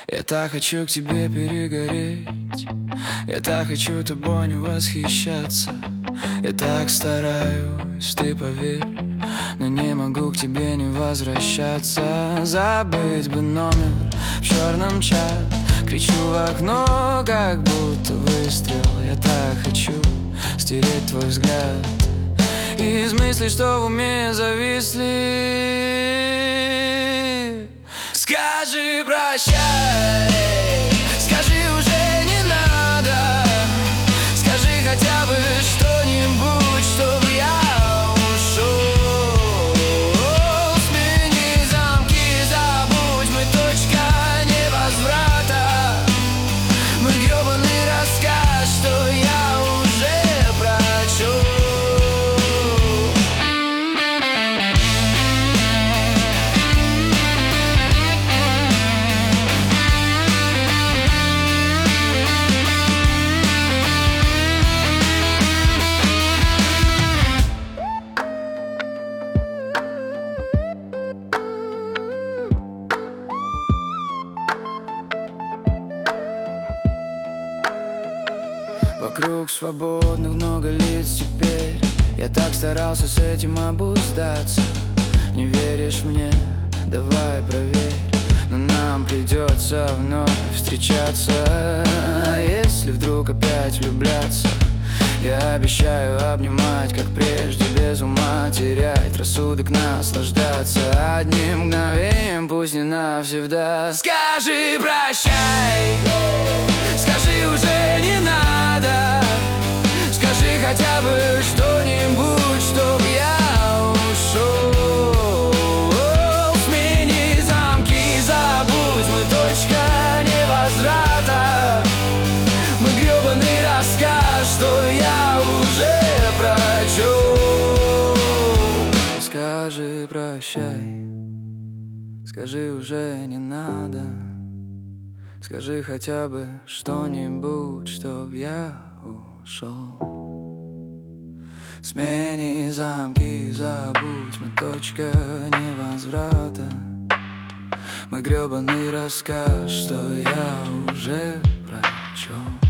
Я так хочу к тебе перегореть, я так хочу тобой не восхищаться. Я так стараюсь, ты поверь, но не могу к тебе не возвращаться. Забыть бы номер в черном чате, кричу в окно, как будто выстрел. Я так хочу стереть твой взгляд из мыслей, что в уме зависли. Скажи прощай, скажи уже не надо, скажи хотя бы что-нибудь, чтоб я ушел. Смени замки, забудь, мы точка невозврата. Мы гребаный рассказ, что я уже прочел. Вокруг свободных много лиц теперь. Я так старался с этим обуздаться. Не веришь мне? Давай проверь. Но нам придется вновь встречаться. А если вдруг опять влюбляться, я обещаю обнимать, как прежде, без ума терять рассудок, наслаждаться одним мгновением, пусть не навсегда. Скажи прощай, скажи уже не надо, скажи хотя бы что-нибудь, чтоб я ушел. Смени замки, забудь, мы точка невозврата. Мы гребаный рассказ, что я уже прочел. Скажи прощай, скажи уже не надо, скажи хотя бы что-нибудь, чтоб я ушел. Смени замки, забудь, мы точка невозврата. Мы гребаный рассказ, что я уже прочел.